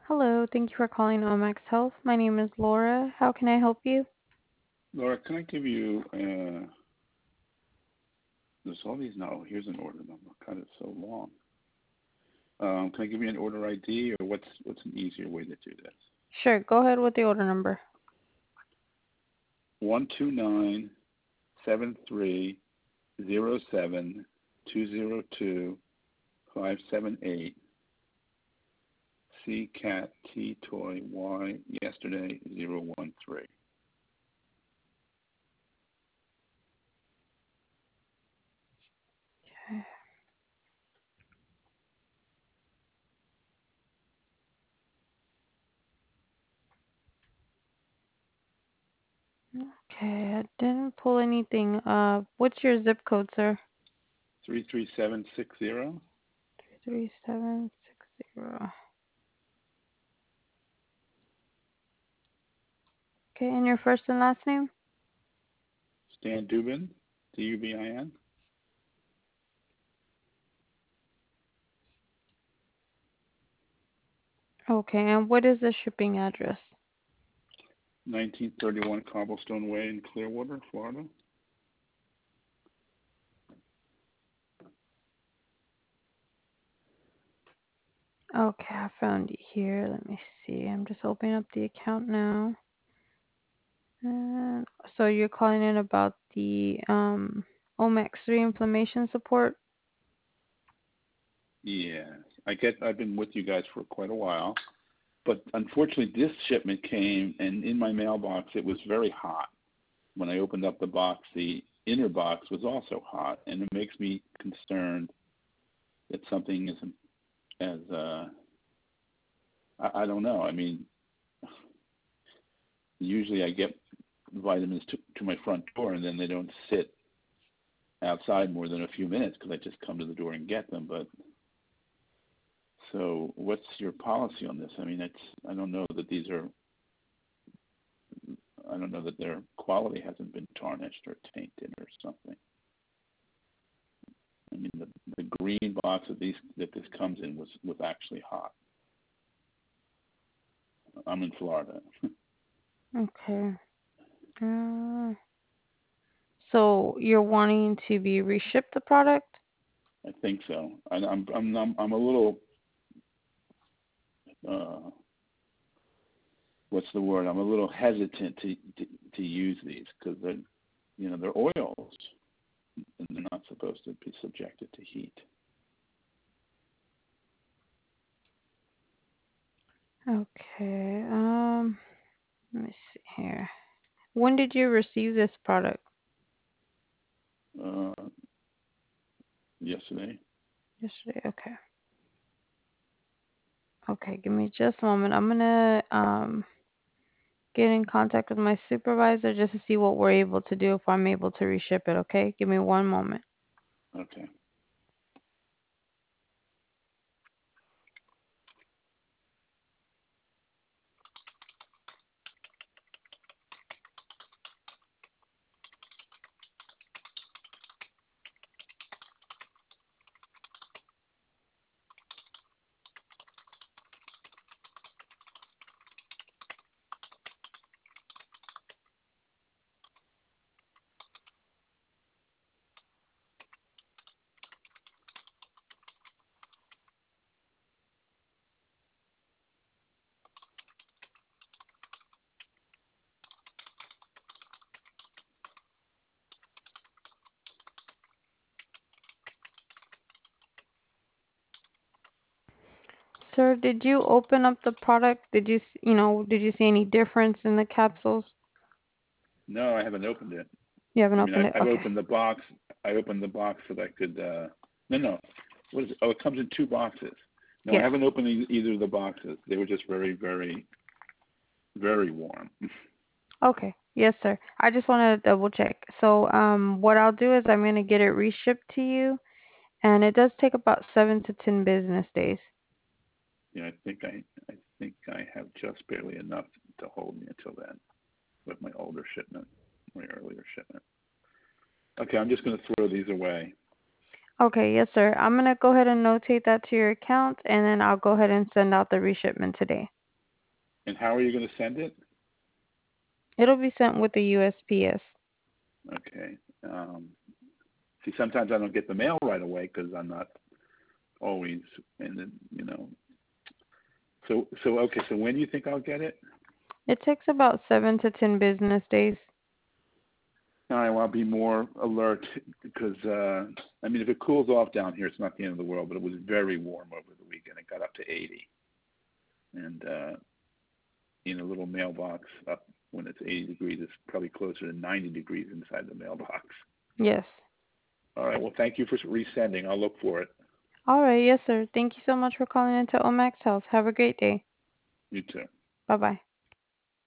Hello, thank you for calling Omax Health. My name is Laura. How can I help you? Laura, can I give you, there's all these, no, here's an order number. God, it's so long. Can I give you an order ID, or what's an easier way to do this? Sure, go ahead with the order number. 129-7307-202-578 C Cat T Toy Y yesterday 013. Okay, I didn't pull anything up. What's your zip code, sir? 33760. 33760. Okay, and your first and last name? Stan Dubin, Dubin. Okay, and what is the shipping address? 1931 Cobblestone Way in Clearwater, Florida. Okay, I found you here. Let me see. I'm just opening up the account now. And so you're calling in about the Omax 3 inflammation support? Yeah, I've been with you guys for quite a while, but unfortunately this shipment came, and in my mailbox it was very hot. When I opened up the box, the inner box was also hot, and it makes me concerned that something isn't as I don't know. I mean, usually I get vitamins to my front door, and then they don't sit outside more than a few minutes because I just come to the door and get them. But so, what's your policy on this? I mean, I don't know that these are. I don't know that their quality hasn't been tarnished or tainted or something. I mean, the green box that this comes in was actually hot. I'm in Florida. Okay. So you're wanting to be reshipped the product? I think so. I'm a little. What's the word? I'm a little hesitant to use these because they're oils and they're not supposed to be subjected to heat. Okay. Let me see here. When did you receive this product? Uh, Yesterday. Yesterday. Okay. Okay, give me just a moment. I'm gonna get in contact with my supervisor just to see what we're able to do if I'm able to reship it, okay? Give me one moment. Okay. Sir, did you open up the product? Did you see any difference in the capsules? No, I haven't opened it. You haven't I mean, opened it? I've Okay. opened the box. I opened the box so that I could. No. What is it? Oh, it comes in two boxes. No, I Yes. haven't opened either of the boxes. They were just very, very, very warm. Okay. Yes, sir. I just want to double check. So, what I'll do is I'm going to get it reshipped to you, and it does take about 7 to 10 business days. Yeah, I think I have just barely enough to hold me until then with my older shipment, my earlier shipment. Okay, I'm just going to throw these away. Okay, yes, sir. I'm gonna go ahead and notate that to your account, and then I'll go ahead and send out the reshipment today. And how are you going to send it? It'll be sent with the USPS. Okay. See, sometimes I don't get the mail right away because I'm not always in the, So okay. So when do you think I'll get it? It takes about 7 to 10 business days. All right. Well, I'll be more alert because I mean, if it cools off down here, it's not the end of the world. But it was very warm over the weekend. It got up to 80, and in a little mailbox up when it's 80 degrees, it's probably closer to 90 degrees inside the mailbox. Yes. All right. Well, thank you for resending. I'll look for it. All right, yes, sir. Thank you so much for calling into Omax Health. Have a great day. You too. Bye bye.